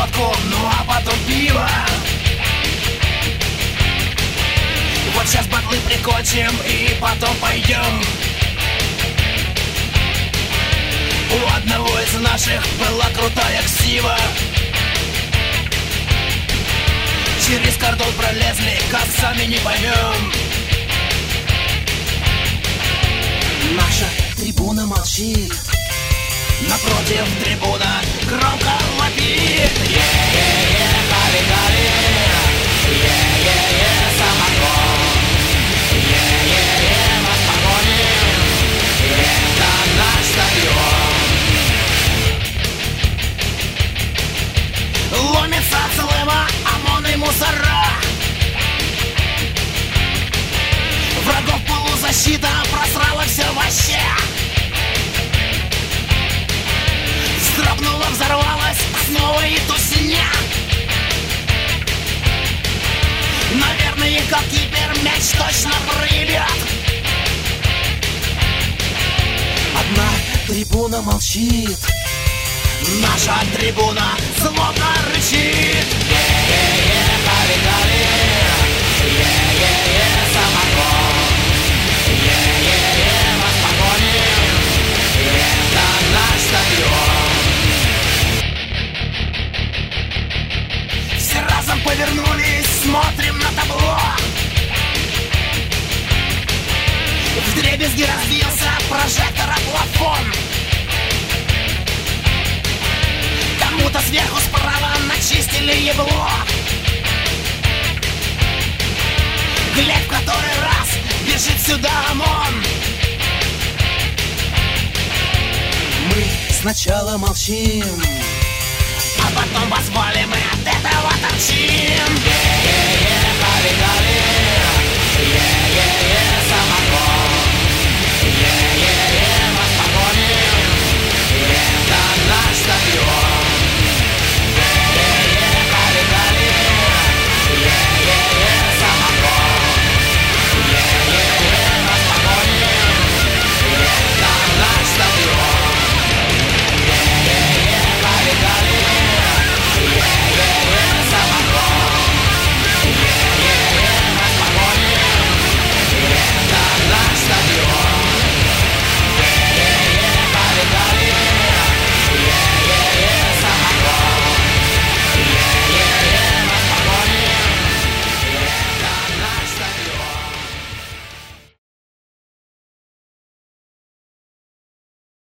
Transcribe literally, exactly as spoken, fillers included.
водку, ну а потом пиво. Вот сейчас батлы прикончим и потом пойдем. У одного из наших была крутая ксива. Через кордон пролезли, косами не поймем. Наша трибуна молчит, напротив трибуна громко вопит. Е-е-е, гали-гали, е-е-е, самогон, е-е-е, нас погоним, это наш стадион. Ломится от слэма ОМОН и мусора. Врагов полузащита просрала все вообще. Вздрогнула, взорвалась снова и тусня. Наверное, как кипер мяч точно прибьет. Одна трибуна молчит, наша трибуна злобно рычит. Е-е-е, гали-гали, е-е-е, самогон, е-е-е, нас погоним, это наш стадион. Все разом повернулись, смотрим на табло. Вдребезги разбился прожектора плафон. Кому-то сверху справа начистили ебло. Глядь, в который раз бежит сюда ОМОН. Мы сначала молчим, а потом позвали мы от этого торчим.